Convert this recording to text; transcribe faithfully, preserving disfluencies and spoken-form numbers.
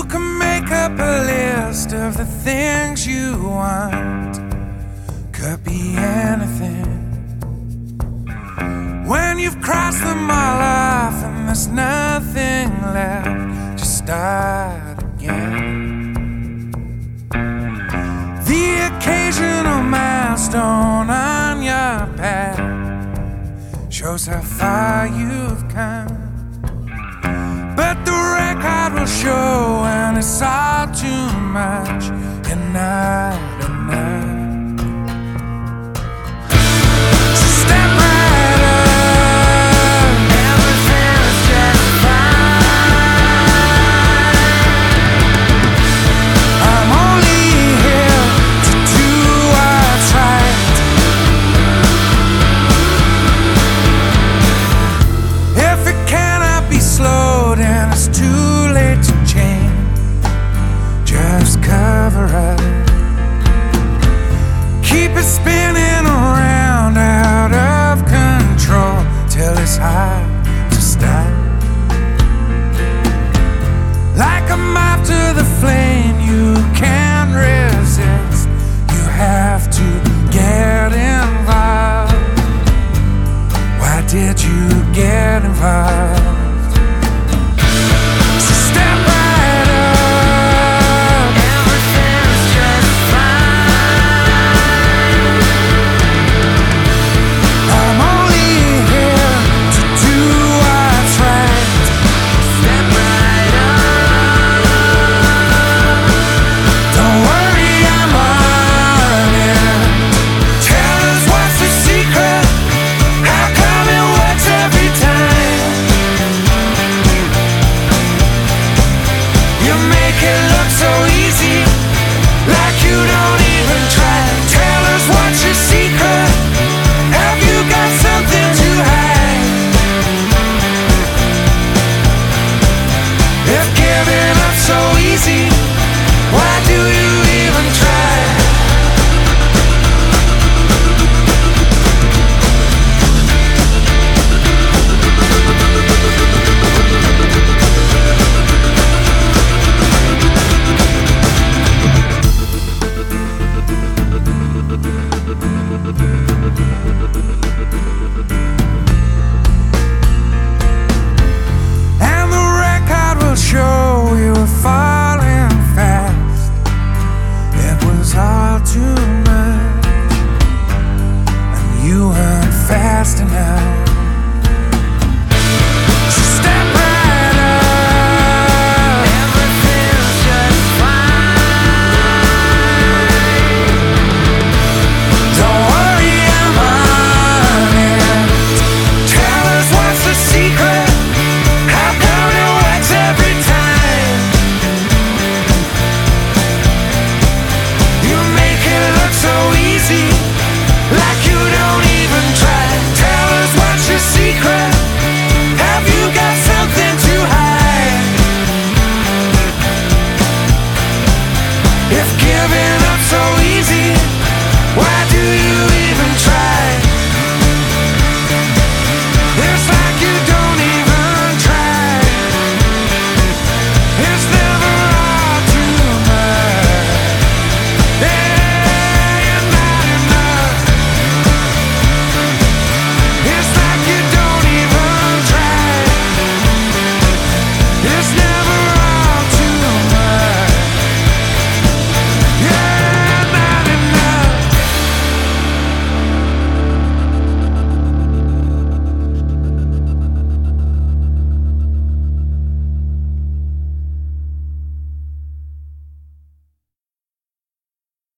can make up a list of the things you want. Could be anything. When you've crossed them all off and there's nothing left, just start again. The occasional milestone on your path shows how far you've come, but the record will show when it's all too much. You're not enough. So step right up, everything's just fine. I'm only here to do what's right. If it cannot be slowed and it's too late to change, just cover up. Keep it spinning around out of control till it's hard to stop. Like a moth to the flame, you can't resist. You have to get involved. Why did you get involved?